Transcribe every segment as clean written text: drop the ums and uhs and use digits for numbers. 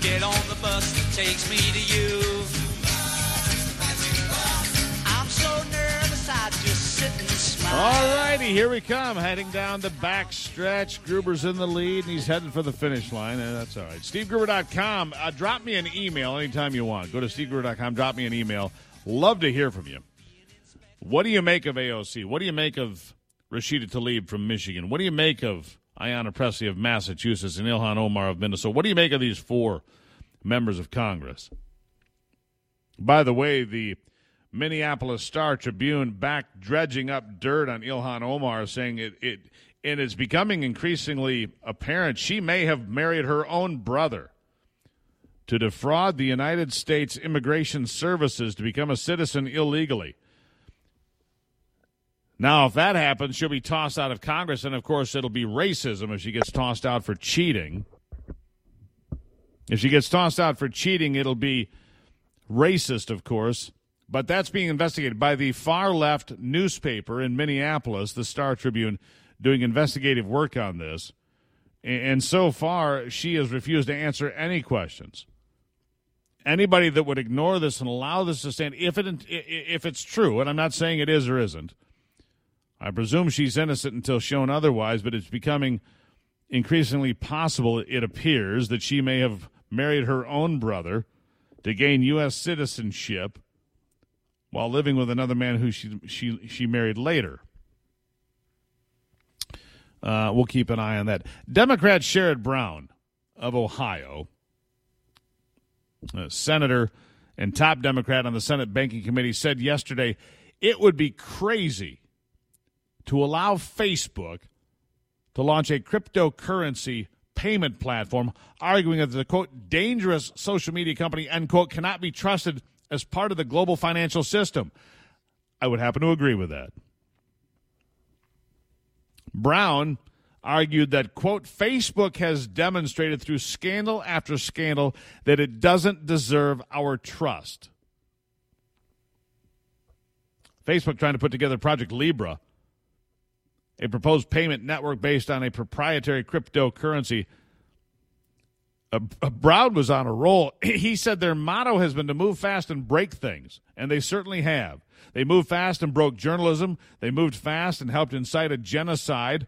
Get on the bus that takes me to you. I'm so nervous I just sit and smile. All righty, here we come, heading down the back stretch. Gruber's in the lead, and he's heading for the finish line, and that's all right. SteveGruber.com. Drop me an email anytime you want. Go to SteveGruber.com, drop me an email. Love to hear from you. What do you make of AOC? What do you make of Rashida Tlaib from Michigan? What do you make of Ayanna Pressley of Massachusetts and Ilhan Omar of Minnesota? What do you make of these four members of Congress? By the way, the Minneapolis Star-Tribune back dredging up dirt on Ilhan Omar, saying and it's becoming increasingly apparent she may have married her own brother to defraud the United States Immigration Services to become a citizen illegally. Now, if that happens, she'll be tossed out of Congress, and, of course, it'll be racism if she gets tossed out for cheating. If she gets tossed out for cheating, it'll be racist, of course. But that's being investigated by the far-left newspaper in Minneapolis, the Star-Tribune, doing investigative work on this. And so far, she has refused to answer any questions. Anybody that would ignore this and allow this to stand, if it's true, and I'm not saying it is or isn't, I presume she's innocent until shown otherwise, but it's becoming increasingly possible, it appears, that she may have married her own brother to gain U.S. citizenship while living with another man who she married later. We'll keep an eye on that. Democrat Sherrod Brown of Ohio, senator and top Democrat on the Senate Banking Committee, said yesterday it would be crazy to allow Facebook to launch a cryptocurrency payment platform, arguing that the, quote, dangerous social media company, end quote, cannot be trusted as part of the global financial system. I would happen to agree with that. Brown argued that, quote, Facebook has demonstrated through scandal after scandal that it doesn't deserve our trust. Facebook trying to put together Project Libra, a proposed payment network based on a proprietary cryptocurrency. Brown was on a roll. He said their motto has been to move fast and break things, and they certainly have. They moved fast and broke journalism. They moved fast and helped incite a genocide.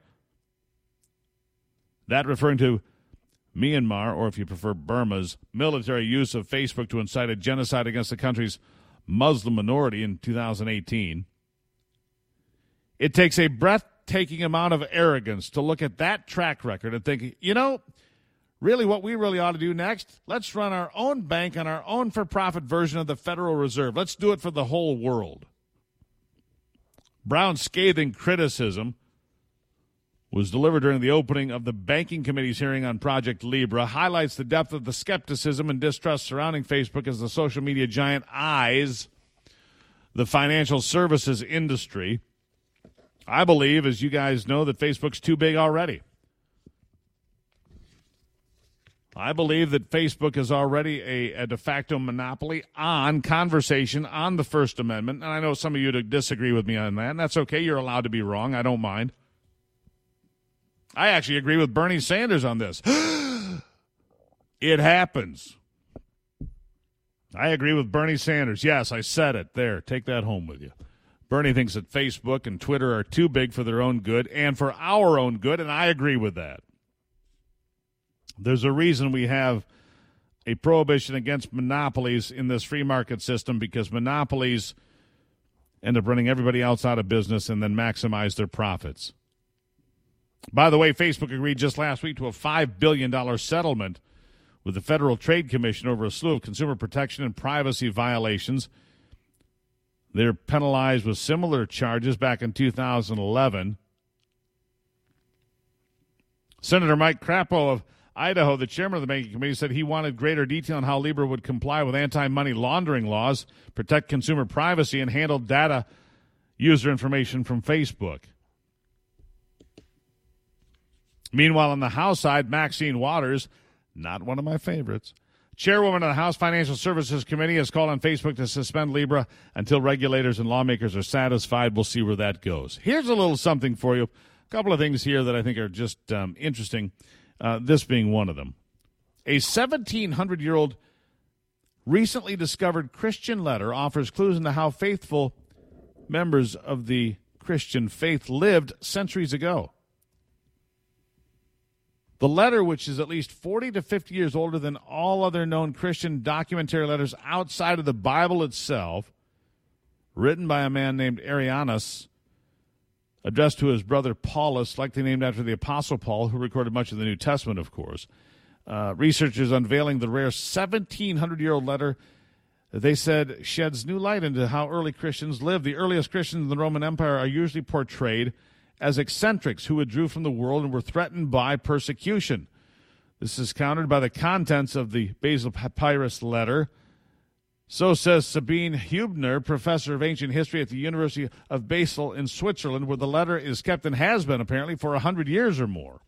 That referring to Myanmar, or if you prefer Burma's, military use of Facebook to incite a genocide against the country's Muslim minority in 2018. It takes a breathtaking amount of arrogance to look at that track record and think, you know, really what we really ought to do next, let's run our own bank on our own for-profit version of the Federal Reserve. Let's do it for the whole world. Brown's scathing criticism was delivered during the opening of the Banking Committee's hearing on Project Libra, highlights the depth of the skepticism and distrust surrounding Facebook as the social media giant eyes the financial services industry. I believe, as you guys know, that Facebook's too big already. I believe that Facebook is already a de facto monopoly on conversation on the First Amendment, and I know some of you disagree with me on that, and that's okay. You're allowed to be wrong. I don't mind. I actually agree with Bernie Sanders on this. It happens. I agree with Bernie Sanders. Yes, I said it. There, take that home with you. Bernie thinks that Facebook and Twitter are too big for their own good and for our own good, and I agree with that. There's a reason we have a prohibition against monopolies in this free market system, because monopolies end up running everybody else out of business and then maximize their profits. By the way, Facebook agreed just last week to a $5 billion settlement with the Federal Trade Commission over a slew of consumer protection and privacy violations. They're penalized with similar charges back in 2011. Senator Mike Crapo of Idaho, the chairman of the Banking Committee, said he wanted greater detail on how Libra would comply with anti-money laundering laws, protect consumer privacy, and handle data user information from Facebook. Meanwhile, on the House side, Maxine Waters, not one of my favorites, chairwoman of the House Financial Services Committee, has called on Facebook to suspend Libra until regulators and lawmakers are satisfied. We'll see where that goes. Here's a little something for you. A couple of things here that I think are just interesting, this being one of them. A 1,700-year-old recently discovered Christian letter offers clues into how faithful members of the Christian faith lived centuries ago. The letter, which is at least 40 to 50 years older than all other known Christian documentary letters outside of the Bible itself, written by a man named Arianus, addressed to his brother Paulus, likely named after the Apostle Paul, who recorded much of the New Testament, of course. Researchers unveiling the rare 1,700-year-old letter, they said, sheds new light into how early Christians lived. The earliest Christians in the Roman Empire are usually portrayed as eccentrics who withdrew from the world and were threatened by persecution. This is countered by the contents of the Basil Papyrus letter. So says Sabine Hubner, professor of ancient history at the University of Basel in Switzerland, where the letter is kept and has been apparently for 100 years or more.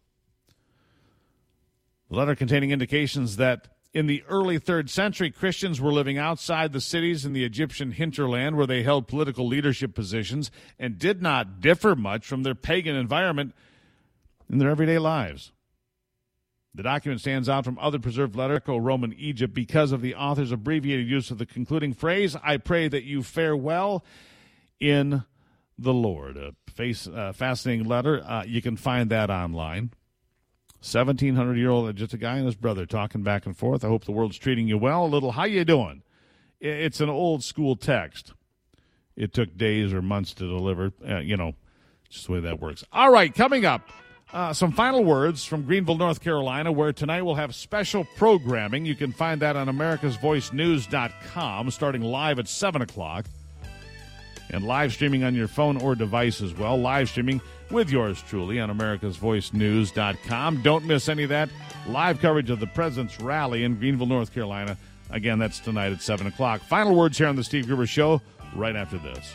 The letter containing indications that in the early 3rd century, Christians were living outside the cities in the Egyptian hinterland where they held political leadership positions and did not differ much from their pagan environment in their everyday lives. The document stands out from other preserved letters of Roman Egypt because of the author's abbreviated use of the concluding phrase, I pray that you fare well in the Lord. A fascinating letter. You can find that online. 1,700-year-old, just a guy and his brother talking back and forth. I hope the world's treating you well. A little, how you doing? It's an old school text. It took days or months to deliver. Just the way that works. All right, coming up, some final words from Greenville, North Carolina, where tonight we'll have special programming. You can find that on americasvoicenews.com, starting live at 7 o'clock. And live streaming on your phone or device as well. Live streaming with yours truly on americasvoicenews.com. Don't miss any of that. Live coverage of the President's Rally in Greenville, North Carolina. Again, that's tonight at 7 o'clock. Final words here on the Steve Gruber Show right after this.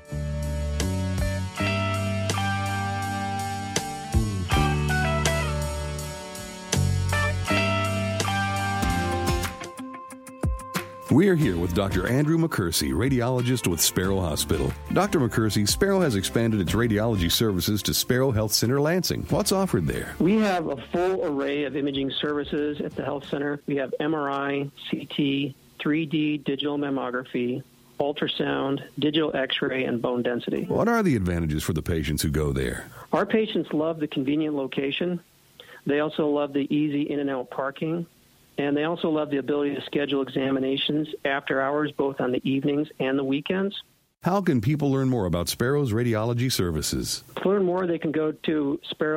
We're here with Dr. Andrew McCursey, radiologist with Sparrow Hospital. Dr. McCursey, Sparrow has expanded its radiology services to Sparrow Health Center Lansing. What's offered there? We have a full array of imaging services at the health center. We have MRI, CT, 3D digital mammography, ultrasound, digital x-ray, and bone density. What are the advantages for the patients who go there? Our patients love the convenient location. They also love the easy in and out parking. And they also love the ability to schedule examinations after hours, both on the evenings and the weekends. How can people learn more about Sparrow's radiology services? To learn more, they can go to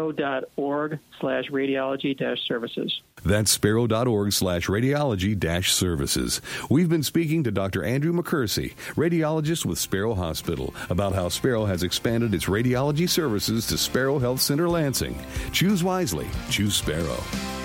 sparrow.org/radiology-services. That's sparrow.org/radiology-services. We've been speaking to Dr. Andrew McCursey, radiologist with Sparrow Hospital, about how Sparrow has expanded its radiology services to Sparrow Health Center Lansing. Choose wisely. Choose Sparrow.